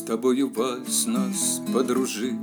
С тобою вальс нас подружил,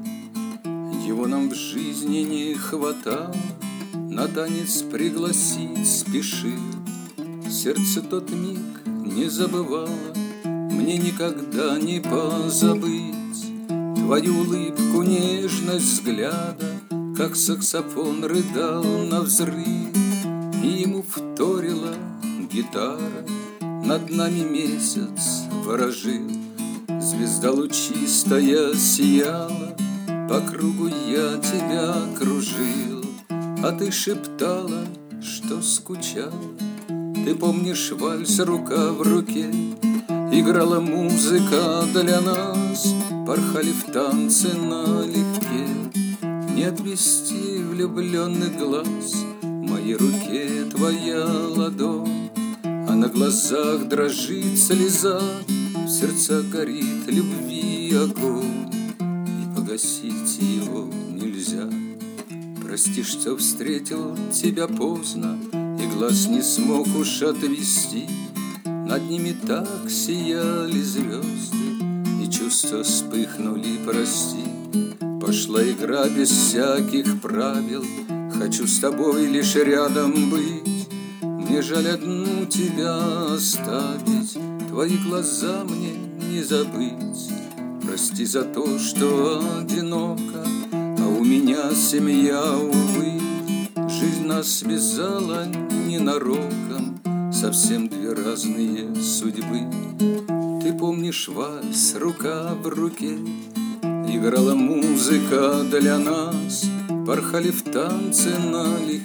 его нам в жизни не хватало, на танец пригласить спешил. Сердце тот миг не забывало, мне никогда не позабыть твою улыбку, нежность взгляда, как саксофон рыдал навзрыд, и ему вторила гитара, над нами месяц ворожил. Звезда лучистая сияла, по кругу я тебя кружил, а ты шептала, что скучала. Ты помнишь вальс рука в руке, играла музыка для нас, порхали в танце налегке. Не отвести влюбленных глаз моей руке твоя ладонь, а на глазах дрожит слеза, в сердцах горит любви огонь, и погасить его нельзя. Прости, что встретил тебя поздно, и глаз не смог уж отвести. Над ними так сияли звезды, и чувства вспыхнули, прости. Пошла игра без всяких правил, хочу с тобой лишь рядом быть. Мне жаль одну тебя оставить, твои глаза мне не забыть. Прости за то, что одиноко, а у меня семья, увы. Жизнь нас связала ненароком, совсем две разные судьбы. Ты помнишь вальс рука в руке, играла музыка для нас, порхали в танце налегке.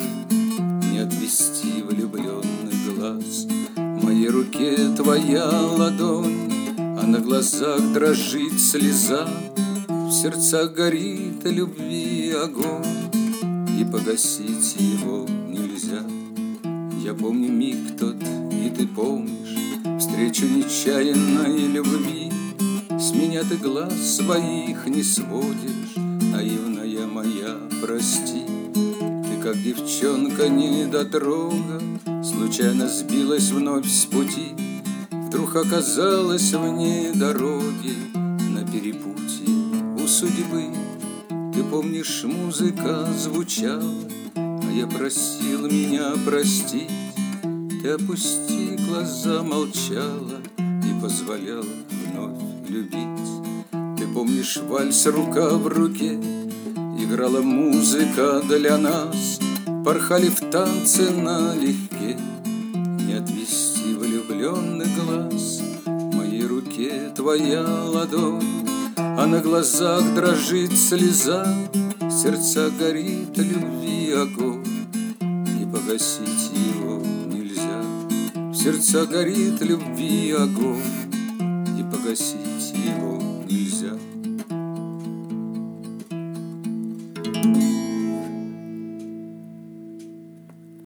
Не отвести влюбленных глаз моей руке твоя ладонь, а на глазах дрожит слеза, в сердцах горит любви огонь, и погасить его нельзя. Я помню миг тот, и ты помнишь встречу нечаянной любви. С меня ты глаз своих не сводишь, наивная моя, прости. Ты как девчонка недотрога, случайно сбилась вновь с пути, вдруг оказалась вне дороги, на перепутье у судьбы. Ты помнишь, музыка звучала, а я просил меня простить. Ты опусти глаза, молчала и позволяла вновь любить. Ты помнишь вальс рука в руке, играла музыка для нас, порхали в танце налегке. Не отвести влюбленных глаз моей руке твоя ладонь, а на глазах дрожит слеза, в сердцах горит любви огонь, и погасить его нельзя. В сердцах горит любви огонь, и погасить его нельзя.